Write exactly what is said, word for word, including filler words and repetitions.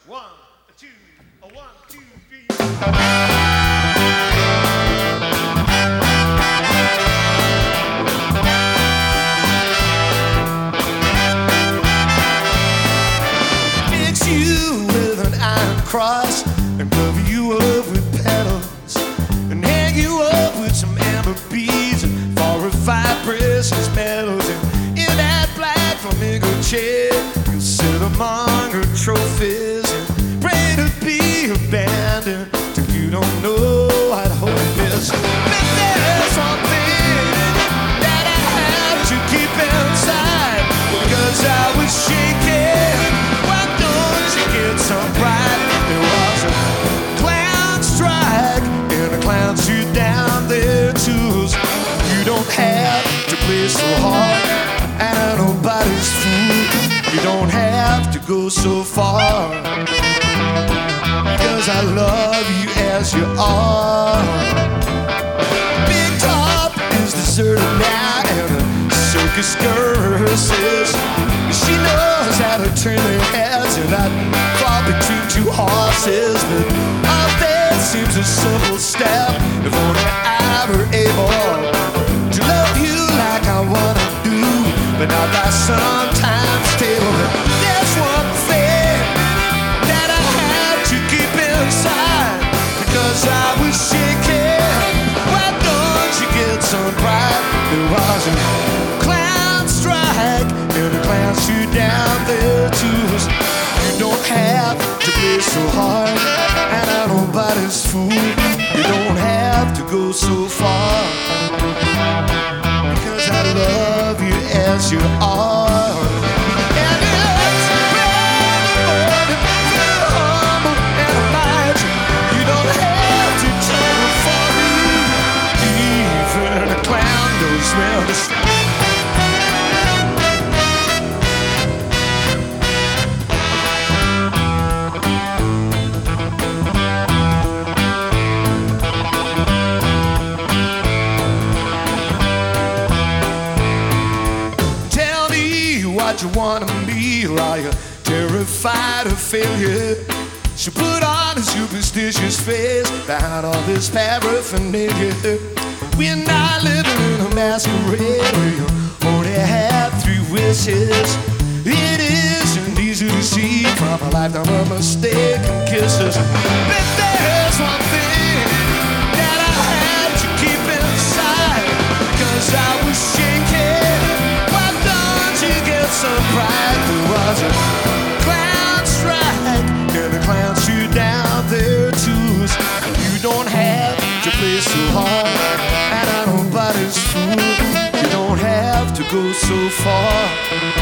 One, two, a one, two, three. Fix you with an iron cross and cover you up with petals and hang you up with some amber beads and four or five precious metals. And in that black flamingo chair, you'll sit among her trophies and pray to be abandoned till you don't know what hope is. But there's one thing that I have to keep inside because I was shaking. Why don't you get some pride? There was a clown strike and the clown shoot down their tools. You don't have to play so hard and nobody's fool. You don't have to go so far because I love you as you are. Big Top is deserted now and the circus girl says she knows how to turn their heads and not fall between two horses. But all that seems a simple step if only I were able to love you like I wanna do, but not by sometimes table. There's one thing that I had to keep inside because I was shaking. Why don't you get some pride? There was a clown strike and the clowns shoot down their tools. You don't have to play so hard and I'm nobody's fool. You don't have to go so far because I love you as you are. And it's very humble and imagine you don't have to trouble for me. Even a clown knows where to stop. What you wanna be, or are you terrified of failure? She put on a superstitious face behind all this paraphernalia. We're not living in a masquerade where you only have three wishes. It isn't easy to see from a lifetime of mistaken kisses. But there's one thing that I had to keep inside because I was shaking. Some pride. There was a clown strike and the clowns shoot down their tools. You don't have to play so hard and I'm nobody's fool. You don't have to go so far